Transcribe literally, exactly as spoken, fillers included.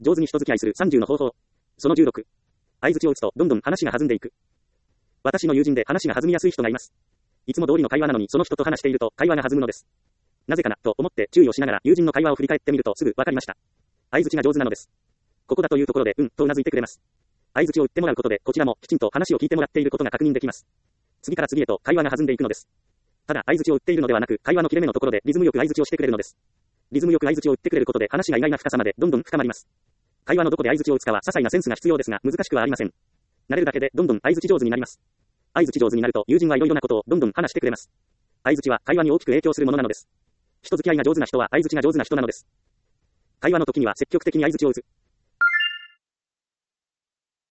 上手に人付き合いするさんじゅうの方法。そのじゅうろく。相槌を打つとどんどん話が弾んでいく。私の友人で話が弾みやすい人がいます。いつも通りの会話なのにその人と話していると会話が弾むのです。なぜかな、と思って注意をしながら友人の会話を振り返ってみるとすぐわかりました。相槌が上手なのです。ここだというところで、うん、と頷いてくれます。相槌を打ってもらうことで、こちらもきちんと話を聞いてもらっていることが確認できます。次から次へと会話が弾んでいくのです。ただ、相槌を打っているのではなく、会話の切れ目のところでリズムよく相槌をしてくれるのです。リズムよく相槌を打ってくれることで話が意外な深さまでどんどん深まります。会話のどこで相槌を打つかは些細なセンスが必要ですが、難しくはありません。慣れるだけでどんどん相槌上手になります。相槌上手になると友人はいろいろなことをどんどん話してくれます。相槌は会話に大きく影響するものなのです。人付き合いが上手な人は相槌が上手な人なのです。会話の時には積極的に相槌を打つ。